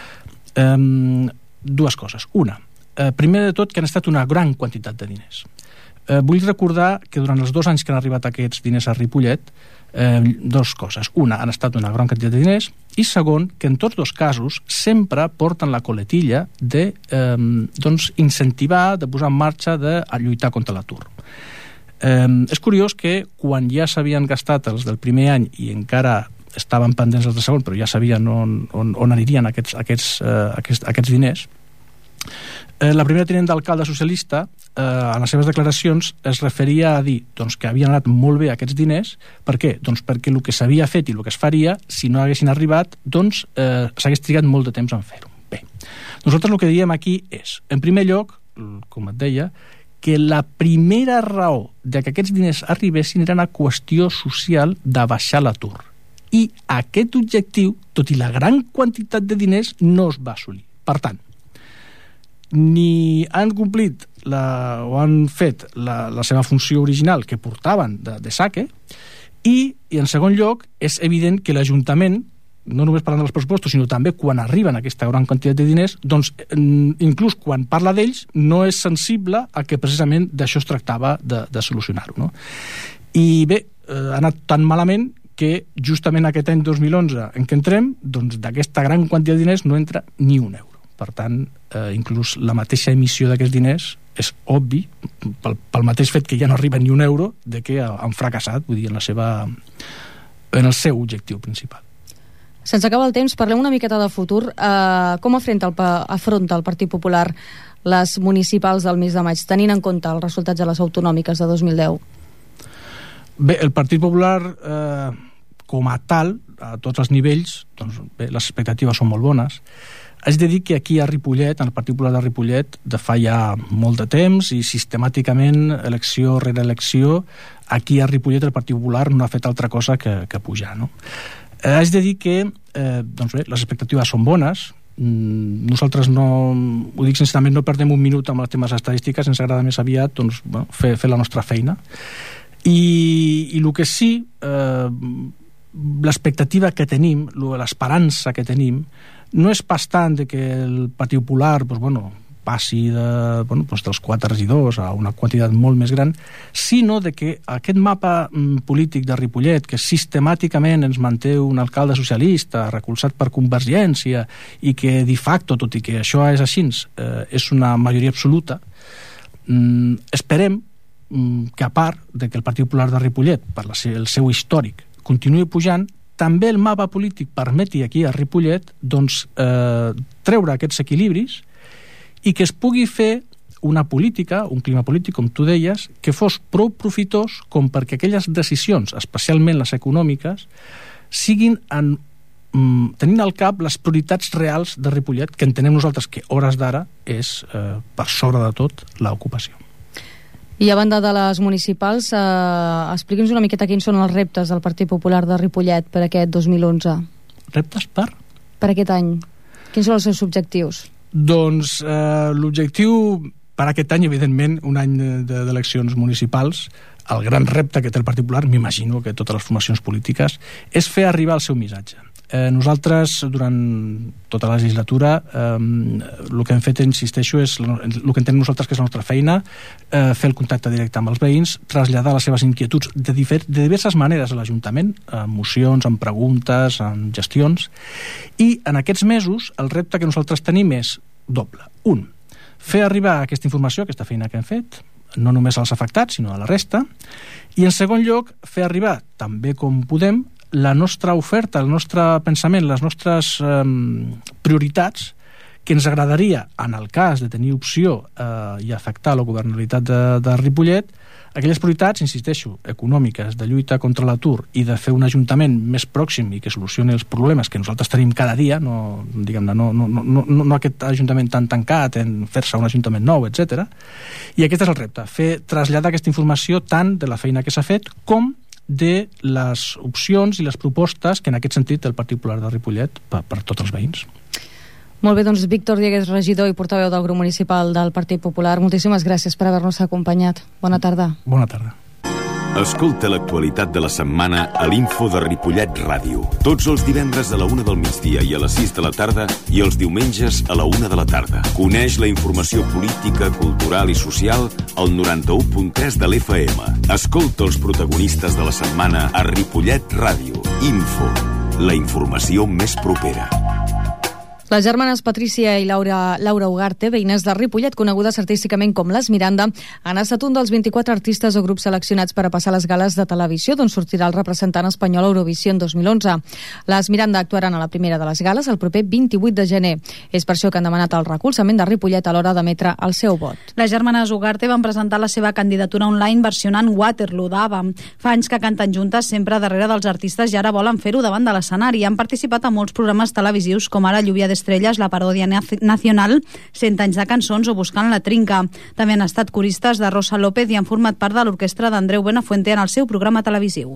S11: dues coses. Una, primer de tot, que han estat una gran quantitat de diners. Vull recordar que durant els 2 anys que han arribat aquests diners a Ripollet, dues coses. Una, han estat una gran quantitat de diners, i segon, que en tots dos casos sempre porten la coletilla de incentivar, de posar en marxa, de lluitar contra l'atur. És curiós que quan ja s'havien gastat els del primer any i encara estaven pendents els del segon, però ja sabien on anirien aquests diners, la primera tinent d'alcalde socialista en les seves declaracions es referia a dir que havien anat molt bé aquests diners. Per què? Doncs perquè el que s'havia fet i el que es faria, si no haguessin arribat, s'hagués trigat molt de temps en fer-ho. Bé, nosaltres el que diem aquí és, en primer lloc, com et deia, que la primera raó de que aquests diners arribessin era una qüestió social de baixar l'atur. I aquest objectiu, tot i la gran quantitat de diners, no es va assolir. Per tant, ni han complit o han fet la seva funció original que portaven de saque, i en segon lloc és evident que l'Ajuntament, no només parlant dels pressupostos, sinó també quan arriben aquesta gran quantitat de diners, doncs inclús quan parla d'ells no és sensible a que precisament d'això es tractava de solucionar-ho, no? I bé, ha anat tan malament que justament aquest any 2011 en què entrem, doncs d'aquesta gran quantitat de diners no entra ni un euro. Per tant, inclús la mateixa emissió d'aquests diners és obvi, pel mateix fet que ja no arriba ni un euro, de que han fracassat, vull dir, en el seu objectiu principal.
S2: Se'ns acaba el temps, parlem una miqueta de futur. Com afronta el Partit Popular les municipals del mes de maig, tenint en compte els resultats de les autonòmiques de 2010?
S11: Bé, el Partit Popular, com a tal, a tots els nivells, doncs bé, les expectatives són molt bones. Haig de dir que aquí a Ripollet, en el Partit Popular de Ripollet, de fa ja molt de temps i sistemàticament, elecció rere elecció, aquí a Ripollet el Partit Popular no ha fet altra cosa que pujar, no? Haig de dir que doncs bé, les expectatives són bones. Nosaltres ho dic sincerament, no perdem un minut amb els temes estadístiques, ens agrada més aviat doncs, fer la nostra feina. I el que sí, l'expectativa que tenim, l'esperança que tenim, no és pas tant de que el Partit Popular passi dels 4 regidors a una quantitat molt més gran, sinó de que aquest mapa polític de Ripollet, que sistemàticament ens manté un alcalde socialista recolzat per Convergència i que de facto, tot i que això és així, és una majoria absoluta, esperem que a part de que el Partit Popular de Ripollet, per el seu històric, continuï pujant, també el mapa polític permeti aquí a Ripollet treure aquests equilibris i que es pugui fer una política, un clima polític, com tu deies, que fos prou profitós com perquè aquelles decisions, especialment les econòmiques, siguin tenint al cap les prioritats reals de Ripollet, que entenem nosaltres que hores d'ara és, per sobre de tot, l'ocupació.
S2: I a banda de les municipals, expliqui'ns una miqueta quins són els reptes del Partit Popular de Ripollet per aquest 2011.
S11: Reptes per?
S2: Per aquest any. Quins són els seus objectius?
S11: Doncs l'objectiu per aquest any, evidentment, un any d'eleccions municipals, el gran repte que té el Partit Popular, m'imagino que totes les formacions polítiques, és fer arribar el seu missatge. Nosaltres, durant tota la legislatura, el que hem fet, insisteixo, és el que entenem nosaltres que és la nostra feina, fer el contacte directe amb els veïns, traslladar les seves inquietuds de diverses maneres a l'Ajuntament, amb mocions, amb preguntes, amb gestions, i en aquests mesos el repte que nosaltres tenim és doble. Un, fer arribar aquesta informació, aquesta feina que hem fet, no només als afectats, sinó a la resta, i en segon lloc, fer arribar, també com podem, la nostra oferta, el nostre pensament, les nostres prioritats que ens agradaria, en el cas de tenir opció i afectar la governabilitat de Ripollet, aquelles prioritats, insisteixo, econòmiques, de lluita contra l'atur i de fer un ajuntament més pròxim i que solucioni els problemes que nosaltres tenim cada dia, no aquest ajuntament tan tancat en fer-se un ajuntament nou, etc. I aquest és el repte, traslladar aquesta informació tant de la feina que s'ha fet com de les opcions i les propostes que en aquest sentit el Partit Popular de Ripollet per tots els veïns.
S2: Molt bé, doncs Víctor Diegues, regidor i portaveu del grup municipal del Partit Popular, moltíssimes gràcies per haver-nos acompanyat. Bona tarda.
S11: Bona tarda.
S12: Escolta l'actualitat de la setmana a l'Info de Ripollet Ràdio. Tots els divendres a la 1 del migdia i a les 6 de la tarda i els diumenges a la 1 de la tarda. Coneix la informació política, cultural i social al 91.3 de l'FM. Escolta els protagonistes de la setmana a Ripollet Ràdio. Info, la informació més propera.
S2: Les germanes Patrícia i Laura Ugarte, veïnes de Ripollet, conegudes artísticament com les Miranda, han estat un dels 24 artistes o grups seleccionats per a passar les gales de televisió d'on sortirà el representant espanyol a Eurovisió en 2011. Les Miranda actuaran a la primera de les gales el proper 28 de gener. És per això que han demanat el recolzament de Ripollet a l'hora d'emetre el seu vot.
S3: Les germanes Ugarte van presentar la seva candidatura online versionant Waterloo d'ABBA. Fa anys que canten juntes sempre darrere dels artistes i ara volen fer-ho davant de l'escenari. Han participat a molts programes televisius com ara Lluvia d'Estrelles, la paròdia nacional, 100 anys de cançons o Buscant la trinca. També han estat coristes de Rosa López i han format part de l'orquestra d'Andreu Buenafuente en el seu programa televisiu.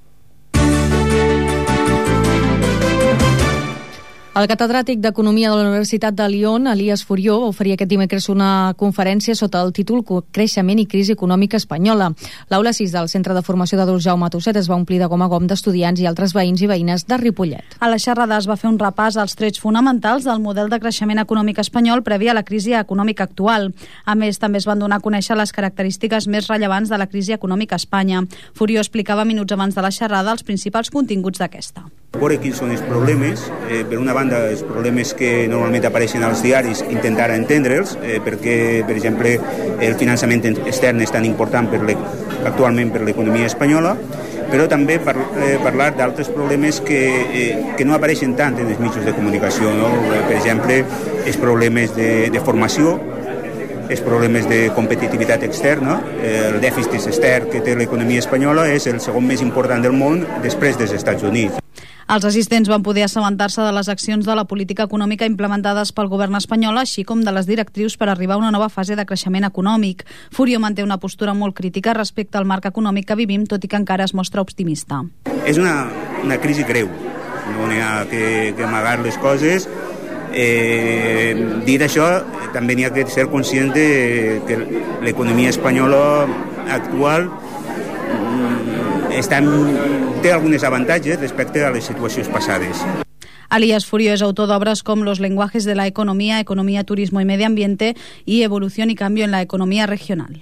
S2: El catedràtic d'Economia de la Universitat de Lyon, Elias Furió, va oferir aquest dimecres una conferència sota el títol Creixement i crisi econòmica espanyola. L'aula 6 del Centre de Formació d'Adults Jaume Tusset es va omplir de gom a gom d'estudiants i altres veïns i veïnes de Ripollet.
S3: A la xerrada es va fer un repàs als trets fonamentals del model de creixement econòmic espanyol previ a la crisi econòmica actual. A més, també es van donar a conèixer les característiques més rellevants de la crisi econòmica a Espanya. Furió explicava minuts abans de la xerrada els principals continguts d'aquesta.
S13: Veure quins són els problemes, per una banda els problemes que normalment apareixen als diaris, intentar entendre'ls, perquè, per exemple, el finançament extern és tan important actualment per l'economia espanyola, però també parlar d'altres problemes que no apareixen tant en els mitjans de comunicació, no? Per exemple, els problemes de formació, els problemes de competitivitat externa, el dèficit extern que té l'economia espanyola és el segon més important del món després dels Estats Units.
S3: Els assistents van poder assabentar-se de les accions de la política econòmica implementades pel govern espanyol, així com de les directrius per arribar a una nova fase de creixement econòmic. Furió manté una postura molt crítica respecte al marc econòmic que vivim, tot i que encara es mostra optimista.
S13: És una crisi greu, no n'hi ha que amagar les coses. Dit això, també n'hi ha que ser conscient que l'economia espanyola actual té alguns avantatges respecte a les situacions passades.
S3: Elías Furió és autor d'obres com Los lenguajes de la economía, Economía, Turismo y Medio Ambiente y Evolución y cambio en la economía regional.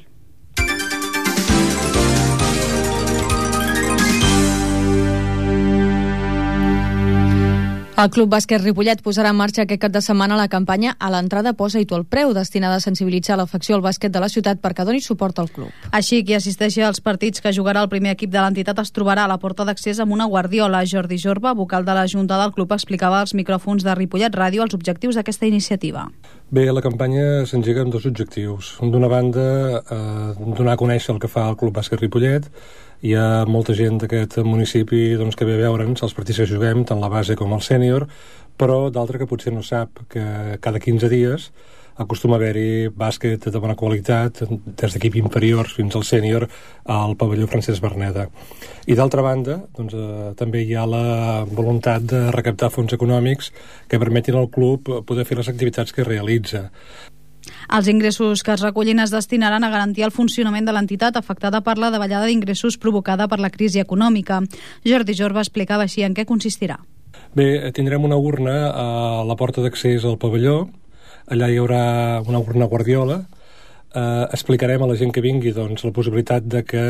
S2: El Club Bàsquet Ripollet posarà en marxa aquest cap de setmana la campanya A l'entrada posa-hi tu el preu, destinada a sensibilitzar l'afecció al bàsquet de la ciutat perquè doni suport al club.
S3: Així, qui assisteixi als partits que jugarà el primer equip de l'entitat es trobarà a la porta d'accés amb una guardiola. Jordi Jorba, vocal de la Junta del club, explicava als micròfons de Ripollet Ràdio els objectius d'aquesta iniciativa.
S14: Bé, la campanya s'engega amb dos objectius. D'una banda, donar a conèixer el que fa el Club Bàsquet Ripollet. Hi ha molta gent d'aquest municipi que ve a veure'ns els partits que juguem, tant la base com el sènior, però d'altra que potser no sap que cada 15 dies acostuma a haver-hi bàsquet de bona qualitat, des d'equip inferior fins al sènior, al pavelló Francesc Berneda. I d'altra banda, també hi ha la voluntat de recaptar fons econòmics que permetin al club poder fer les activitats que realitza.
S3: Els ingressos que es recollin es destinaran a garantir el funcionament de l'entitat afectada per la davallada d'ingressos provocada per la crisi econòmica. Jordi Jorba explicava així en què consistirà.
S14: Bé, tindrem una urna a la porta d'accés al pavelló. Allà hi haurà una urna guardiola. Explicarem a la gent que vingui la possibilitat de que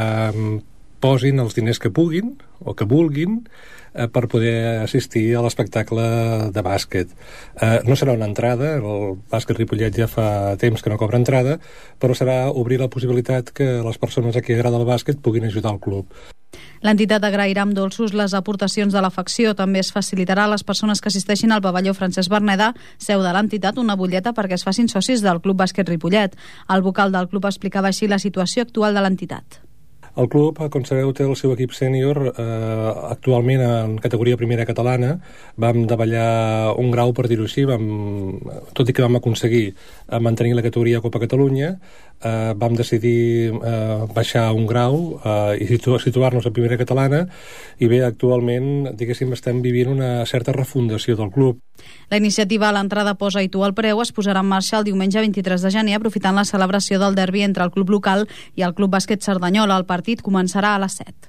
S14: posin els diners que puguin o que vulguin per poder assistir a l'espectacle de bàsquet. No serà una entrada, el bàsquet Ripollet ja fa temps que no cobra entrada, però serà obrir la possibilitat que les persones a qui agrada el bàsquet puguin ajudar el club.
S3: L'entitat agrairà amb dolços les aportacions de l'afecció. També es facilitarà a les persones que assisteixin al pavelló Francesc Berneda, seu de l'entitat, una butlleta perquè es facin socis del Club Bàsquet Ripollet. El vocal del club explicava així la situació actual de l'entitat.
S14: El club, com sabeu, té el seu equip sènior actualment en categoria primera catalana. Vam davallar un grau, per dir-ho així, tot i que vam aconseguir mantenir la categoria Copa Catalunya, vam decidir baixar un grau i situar-nos a primera catalana, i bé, actualment, diguéssim, estem vivint una certa refundació del club.
S3: La iniciativa A l'entrada posa-hi tu el preu es posarà en marxa el diumenge 23 de gener, aprofitant la celebració del derbi entre el club local i el Club Bàsquet Cerdanyola. El partit començarà a les 7.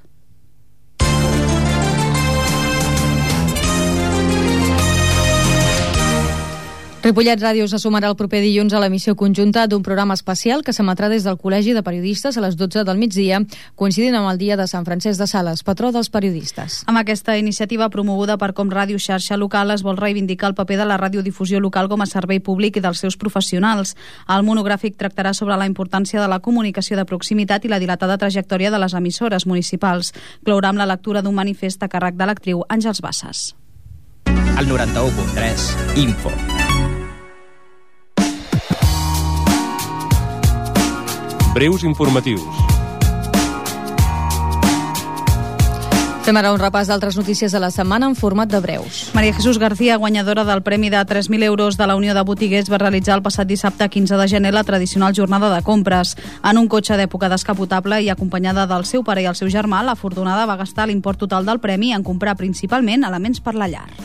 S2: Ripollet Ràdio se sumarà el proper dilluns a l'emissió conjunta d'un programa especial que s'emetrà des del Col·legi de Periodistes a les 12 del migdia, coincidint amb el dia de Sant Francesc de Sales, patró dels periodistes.
S3: Amb aquesta iniciativa promoguda per Com Ràdio Xarxa Local es vol reivindicar el paper de la radiodifusió local com a servei públic i dels seus professionals. El monogràfic tractarà sobre la importància de la comunicació de proximitat i la dilatada trajectòria de les emissores municipals. Clourà amb la lectura d'un manifest a càrrec de l'actriu Àngels Bassas.
S1: Al 91.3, Info.
S15: Breus informatius.
S2: Fem ara un repàs d'altres notícies de la setmana en format de breus.
S3: Maria Jesús García, guanyadora del premi de 3.000 euros de la Unió de Botiguers, va realitzar el passat dissabte 15 de gener la tradicional jornada de compres. En un cotxe d'època descapotable i acompanyada del seu pare i el seu germà, l'afortunada va gastar l'import total del premi en comprar principalment elements per la llar.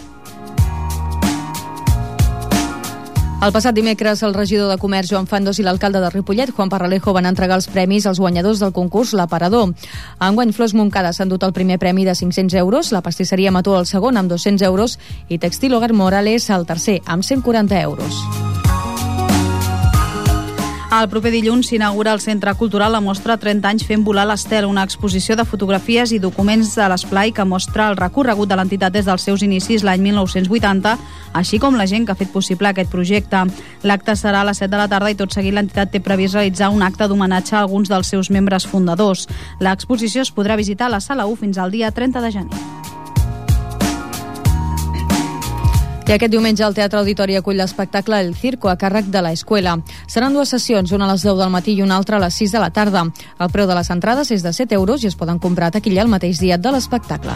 S2: El passat dimecres, el regidor de Comerç, Joan Fandos, i l'alcalde de Ripollet, Juan Parralejo, van entregar els premis als guanyadors del concurs L'Aparador. Enguany, Flors Montcada s'han dut el primer premi de 500 euros, la pastisseria Mató el segon amb 200 euros i Textil Hogar Morales el tercer amb 140 euros.
S3: El proper dilluns s'inaugura al Centre Cultural la mostra 30 anys fent volar l'estel, una exposició de fotografies i documents de l'esplai que mostra el recorregut de l'entitat des dels seus inicis l'any 1980, així com la gent que ha fet possible aquest projecte. L'acte serà a les 7 de la tarda i tot seguit l'entitat té previst realitzar un acte d'homenatge a alguns dels seus membres fundadors. L'exposició es podrà visitar a la Sala 1 fins al dia 30 de gener.
S2: I aquest diumenge el Teatre Auditori acull l'espectacle El Circo a càrrec de la Escuela. Seran dues sessions, una a les 10 del matí i una altra a les 6 de la tarda. El preu de les entrades és de 7 euros i es poden comprar a taquilla el mateix dia de l'espectacle.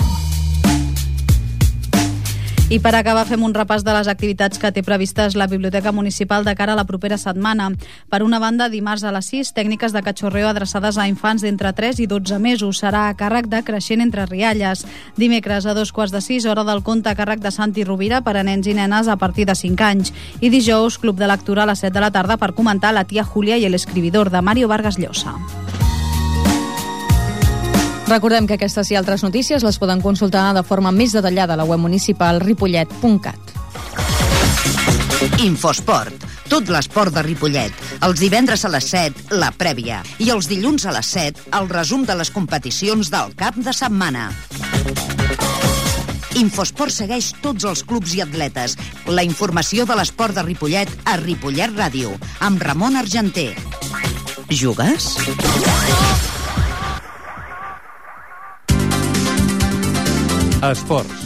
S3: I per acabar fem un repàs de les activitats que té previstes la Biblioteca Municipal de cara a la propera setmana. Per una banda, dimarts a les 6, tècniques de cachorreo adreçades a infants d'entre 3 i 12 mesos. Serà a càrrec de Creixent entre Rialles. Dimecres a 2:45, hora del conte a càrrec de Santi Rovira per a nens i nenes a partir de 5 anys. I dijous, club de lectura a les 7 de la tarda per comentar La tia Júlia i el escribidor de Mario Vargas Llosa.
S2: Recordem que aquestes i altres notícies les poden consultar de forma més detallada a la web municipal ripollet.cat.
S16: Infosport. Tot l'esport de Ripollet. Els divendres a les 7, la prèvia. I els dilluns a les 7, el resum de les competicions del cap de setmana. Infosport segueix tots els clubs i atletes. La informació de l'esport de Ripollet a Ripollet Ràdio, amb Ramon Argenter. Jugues?
S15: Esports.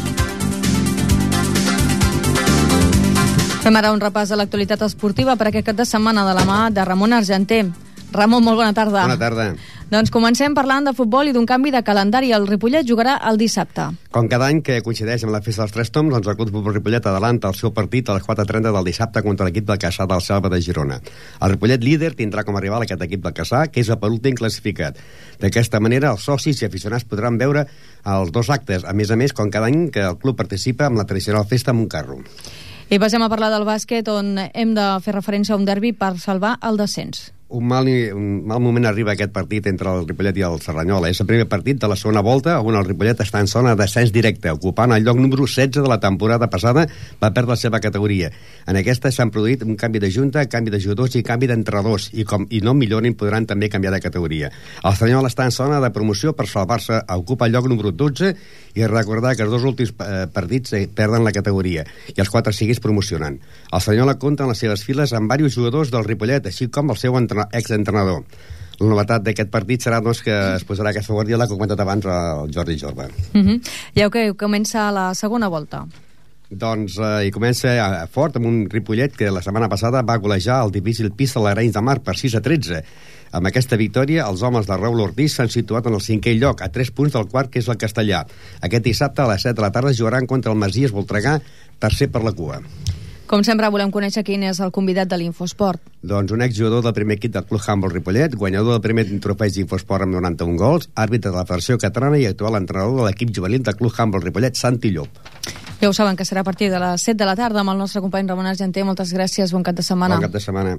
S2: Fem ara un repàs de l'actualitat esportiva per aquest cap de setmana de la mà de Ramon Argenter. Ramon, molt bona tarda.
S17: Bona tarda.
S2: Doncs comencem parlant de futbol i d'un canvi de calendari. El Ripollet jugarà el dissabte.
S17: Com cada any que coincideix amb la festa dels Tres Toms, doncs el Club Futbol Ripollet adelanta el seu partit a les 4:30 del dissabte contra l'equip del Cassà del Selva de Girona. El Ripollet líder tindrà com a rival aquest equip del Cassà, que és el penúltim classificat. D'aquesta manera, els socis i aficionats podran veure els dos actes. A més, com cada any que el club participa amb la tradicional festa amb un carro.
S2: I passem a parlar del bàsquet, on hem de fer referència a un derbi per salvar el descens.
S17: Un mal moment arriba aquest partit entre el Ripollet i el Cerdanyola. És el primer partit de la segona volta on el Ripollet està en zona de descens directe, ocupant el lloc número 16 de la temporada passada, va perdre la seva categoria. En aquesta s'han produït un canvi de junta, canvi de jugadors i canvi d'entrenadors, i no millorin podran també canviar de categoria. El Cerdanyola està en zona de promoció per salvar-se, ocupa el lloc número 12 i recordar que els dos últims partits perden la categoria i els 4 seguits promocionant. El Cerdanyola compta en les seves files amb diversos jugadors del Ripollet, així com el seu exentrenador. La novetat d'aquest partit serà doncs, que es posarà aquesta guardiola que ha comentat abans el Jordi Jorba.
S2: Ja que comença la segona volta.
S17: Doncs hi comença fort amb un Ripollet que la setmana passada va golejar el difícil Pista l'Arenys de Mar per 6-13. Amb aquesta victòria, els homes de Raül Ortiz s'han situat en el 5è lloc, a 3 punts del quart, que és el Castellà. Aquest dissabte a les 7 de la tarda jugaran contra el Masies Voltregà, tercer per la cua.
S2: Com sempre, volem conèixer quin és el convidat de l'Infosport.
S17: Doncs un exjugador del primer equip del Club Handbol Ripollet, guanyador del primer trofeig d'Infosport amb 91 gols, àrbitre de la Federació Catalana i actual entrenador de l'equip juvenil del Club Handbol Ripollet, Santi Llop.
S2: Ja ho saben, que serà a partir de les 7 de la tarda amb el nostre company Ramon Argenter. Moltes gràcies, bon cap de setmana.
S17: Bon cap de setmana.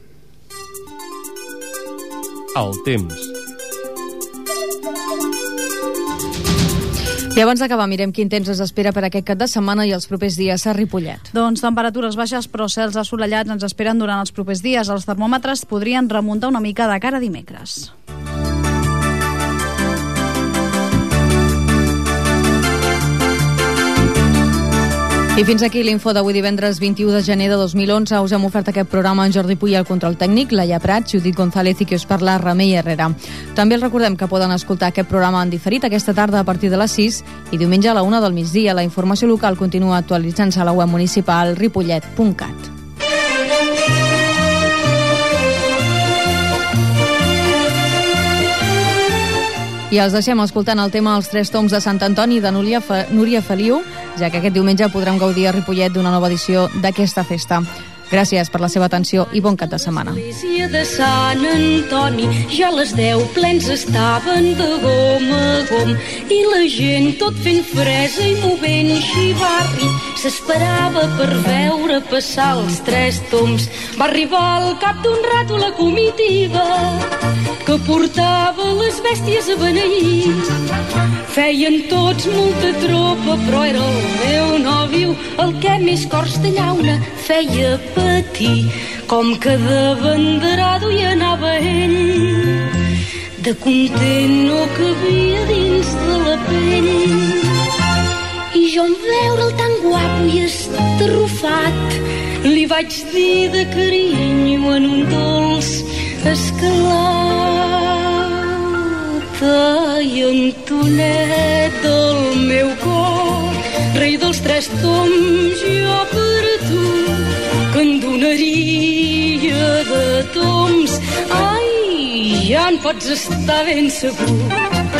S15: El temps.
S2: I abans d'acabar, mirem quin temps es espera per aquest cap de setmana i els propers dies a Ripollet.
S3: Doncs temperatures baixes però cels assolellats ens esperen durant els propers dies. Els termòmetres podrien remuntar una mica de cara a dimecres.
S2: I fins aquí l'info d'avui divendres 21 de gener de 2011. Us hem ofert aquest programa en Jordi Puy al control tècnic, Laia Prats, Judit González i qui us parla, Remei Herrera. També els recordem que poden escoltar aquest programa en diferit aquesta tarda a partir de les 6 i diumenge a la 1 del migdia. La informació local continua actualitzant-se a la web municipal ripollet.cat. I els deixem escoltant el tema Els Tres Toms de Sant Antoni de Núria Feliu, ja que aquest diumenge podrem gaudir a Ripollet d'una nova edició d'aquesta festa. Gràcies per la seva atenció i bon cap de setmana.
S18: L'església de Sant Antoni ja a les 10 plens estaven de gom a gom i la gent tot fent fresa i movent xivarri s'esperava per veure passar els Tres Toms. Va arribar al cap d'un rato la comitiva que portava les bèsties a beneir. Feien tots molta tropa, però era el meu nòvio el que més cors de llauna feia patir. Com que de banderado hi anava ell, de content no cabia dins de la pell. I jo en veure'l tan guapo i estarrufat li vaig dir de carinyo en un dolç esclat: ai, Antonet del meu cor, rei dels Tres Toms, jo per tu que en donaria de toms. Ai, ja en pots estar ben segur.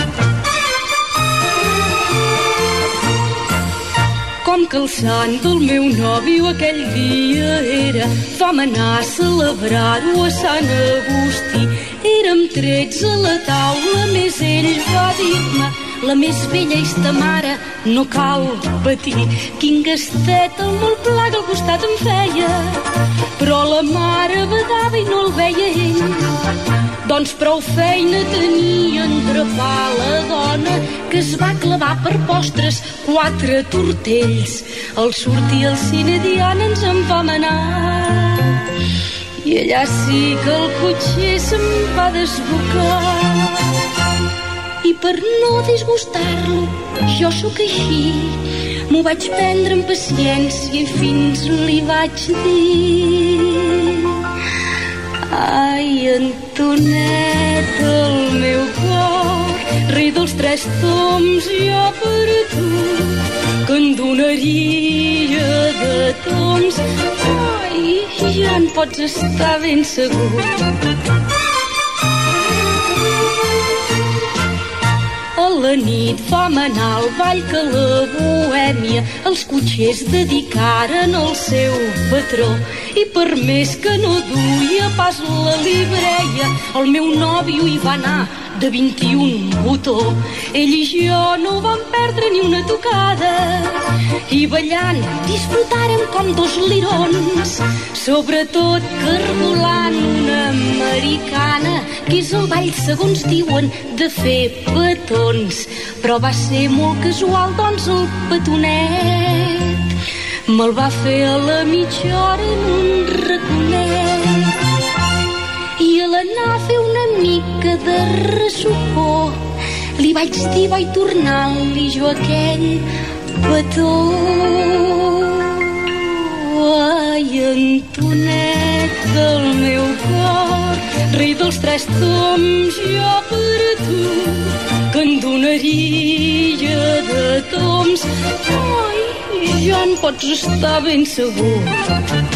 S18: Com que el sant del meu nòvio aquell dia era, vam anar a celebrar-ho a Sant Agustí. Érem 13 a la taula, més ell va dir-me: la més bella és ta mare, no cal patir. Quin gastet el molt pla que al costat em feia, però la mare badava i no el veia ell. Doncs prou feina tenia a entrepar la dona dona que es va clavar per postres 4 tortells. Al sortir al cine Diana ens en vam anar i allà sí que el cotxer se'm va desbocar. I per no disgustar-lo, jo sóc així, m'ho vaig prendre amb paciència i fins li vaig dir: ai, Antonet, el meu cor, rei dels 3 toms, jo per tu, que en donaria de toms. Ai, ja en pots estar ben segur. A la nit vam anar al ball que la bohèmia els cotxers dedicaren al seu patró, i per més que no duia pas la libreia, el meu nòvio hi va anar de 21 botó. Ell i jo no vam perdre ni una tocada i ballant disfrutàrem com 2 lirons, sobretot cargolant una americana, que és el ball, segons diuen, de fer petons. Però va ser molt casual, doncs el petonet me'l va fer a la mitja hora en un raconet. I a l'anar a fer una mica de ressupor li vaig dir, vaig tornar-li jo aquell petó. Ai, Antonet del meu cor, rei dels 3 toms, jo per tu, que en donaria de toms. Ai, ja en pots estar ben segur.